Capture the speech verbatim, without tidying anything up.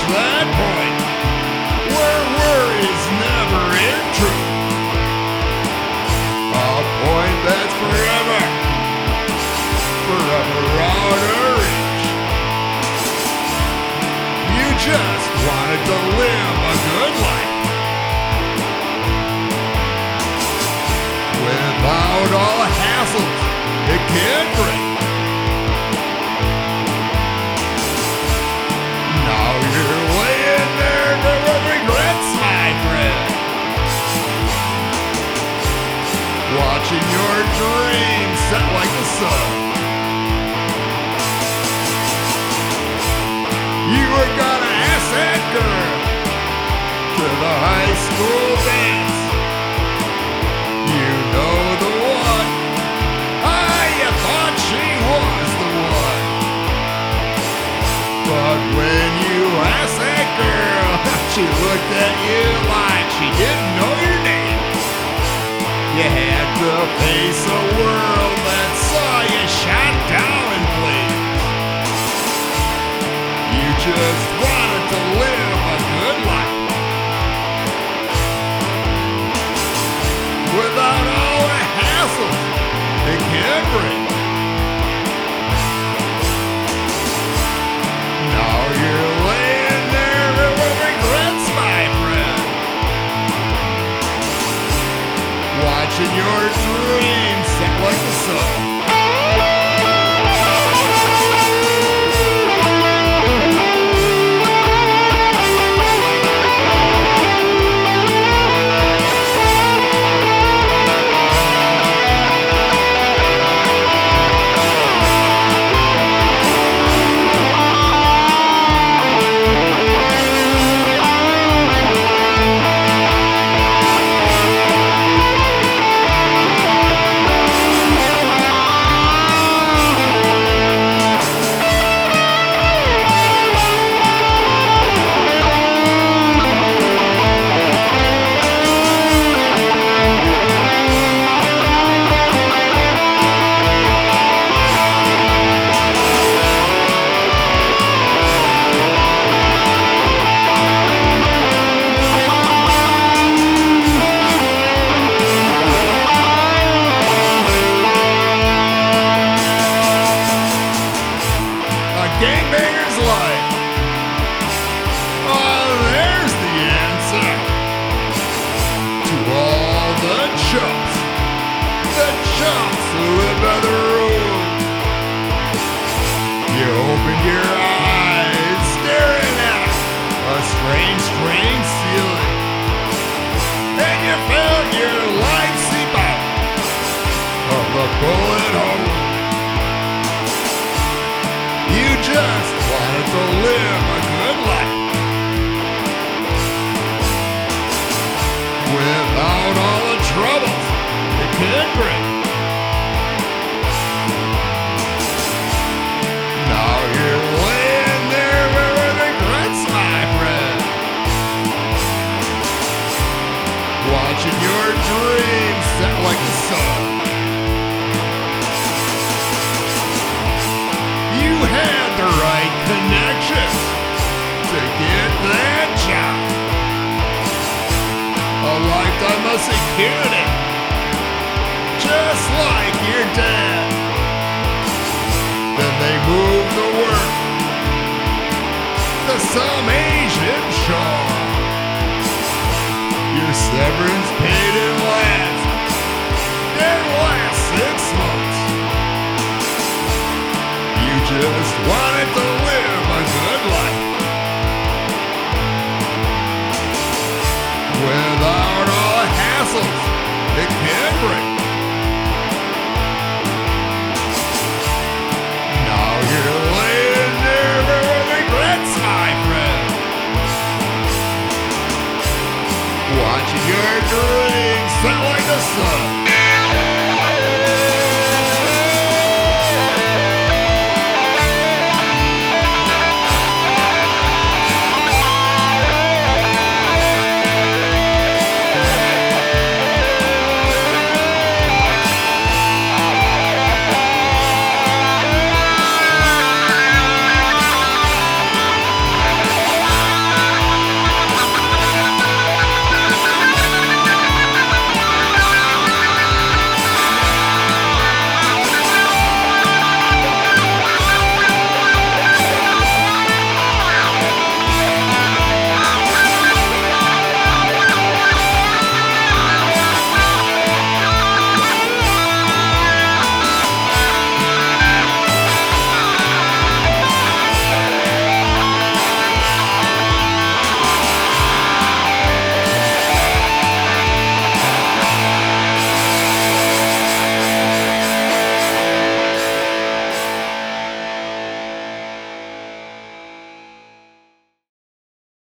that point where worries never end true. A point that's forever, forever out of reach. You just wanted to live a good life without all the hassles it can bring. Now you're laying there with regrets, my friend, watching your dreams set like the sun. You were gonna ask that girl to the high school dance. You know the one. Ah, you thought she was the one. But when you asked that girl, she looked at you like she didn't know your name. You had to face a world that saw you shot down in flames. You just wanted to live a good life without all the hassles it can bring. Now you're laying there with regrets, my friend, watching your dreams set like the sun. Gangbanger's life. Oh, there's the answer to all the chumps, the chumps who live by the road. You opened your eyes, staring at a strange, strange ceiling, and you felt your life seep out of the bullet hole. You just wanted to live a good life without all the troubles it could bring. Now you're laying there with regrets, my friend, watching your dreams set like the sun. You had the right connections to get that job, a lifetime of security, just like your dad. Then they moved to work to some Asian shore. Your severance pay didn't last, didn't last six months. You just wanted to live a good life without all the hassles it can bring. Now you're laying there with regrets, my friend, watching your dreams set like the sun.